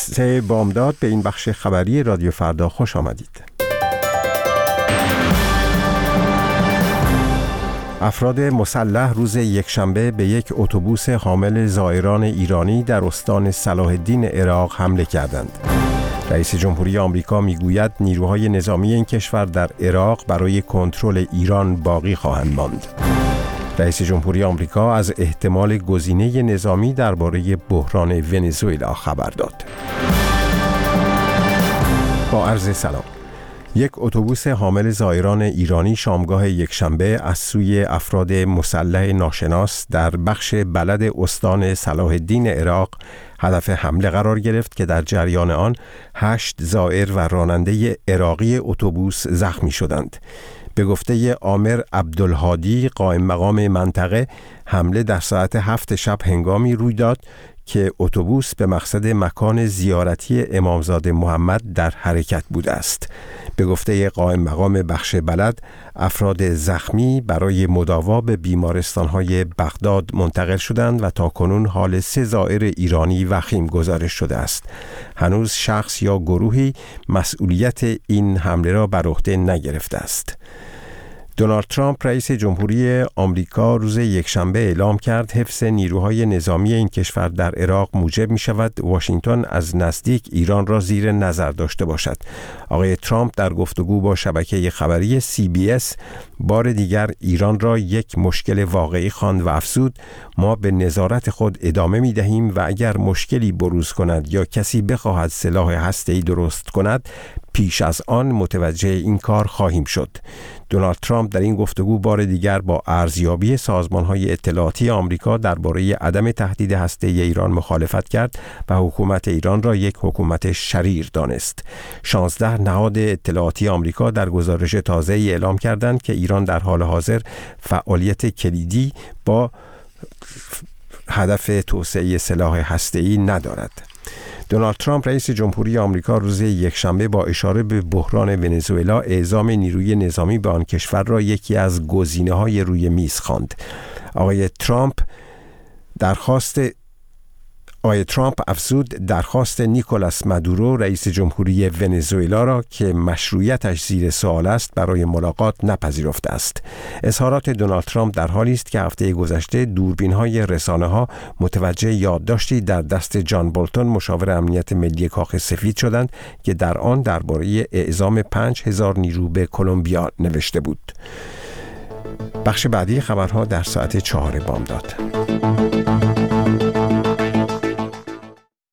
3 بامداد به این بخش خبری رادیو فردا خوش آمدید. افراد مسلح روز یکشنبه به یک اتوبوس حامل زائران ایرانی در استان صلاح الدین عراق حمله کردند. رئیس جمهوری آمریکا میگوید نیروهای نظامی این کشور در عراق برای کنترل ایران باقی خواهند ماند. رئیس جمهوری آمریکا از احتمال گزینه نظامی درباره بحران ونزوئلا خبر داد. با عرض سلام. یک اتوبوس حامل زائران ایرانی شامگاه یکشنبه از سوی افراد مسلح ناشناس در بخش بلد استان صلاح الدین عراق هدف حمله قرار گرفت که در جریان آن 8 زائر و راننده عراقی اتوبوس زخمی شدند. به گفته عامر عبدالهادی قائم مقام منطقه، حمله در ساعت 7 شب هنگامی روی داد که اتوبوس به مقصد مکان زیارتی امامزاده محمد در حرکت بوده است. به گفته قائم مقام بخش بلد، افراد زخمی برای مداوا به بیمارستان‌های بغداد منتقل شدند و تاکنون حال 3 زائر ایرانی وخیم گزارش شده است. هنوز شخص یا گروهی مسئولیت این حمله را بر عهده نگرفته است. دونالد ترامپ رئیس جمهوری آمریکا روز یکشنبه اعلام کرد حفظ نیروهای نظامی این کشور در عراق موجب می شود واشنگتن از نزدیک ایران را زیر نظر داشته باشد. آقای ترامپ در گفتگو با شبکه خبری CBS بار دیگر ایران را یک مشکل واقعی خواند و افزود: ما به نظارت خود ادامه می دهیم و اگر مشکلی بروز کند یا کسی بخواهد سلاح هسته‌ای درست کند، پیش از آن متوجه این کار خواهیم شد. دونالد ترامپ در این گفتگو بار دیگر با ارزیابی سازمان‌های اطلاعاتی آمریکا درباره عدم تهدید هسته‌ای ایران مخالفت کرد و حکومت ایران را یک حکومت شریر دانست. 16 نهاد اطلاعاتی آمریکا در گزارش تازه‌ای اعلام کردند که ایران در حال حاضر فعالیت کلیدی با هدف توسعه سلاح هسته‌ای ندارد. دونالد ترامپ رئیس جمهوری آمریکا روز یکشنبه با اشاره به بحران ونزوئلا اعزام نیروی نظامی به آن کشور را یکی از گزینه‌های روی میز خواند. آقای ترامپ افزود درخواست نیکولاس مادورو رئیس جمهوری ونزوئلا را که مشروعیتش زیر سوال است برای ملاقات نپذیرفته است. اظهارات دونالد ترامپ در حالی است که هفته گذشته دوربین‌های رسانه‌ها متوجه یادداشتی در دست جان بولتون مشاور امنیت ملی کاخ سفید شدند که در آن درباره اعزام 5000 نیرو به کلمبیا نوشته بود. بخش بعدی خبرها در ساعت 4 بامداد.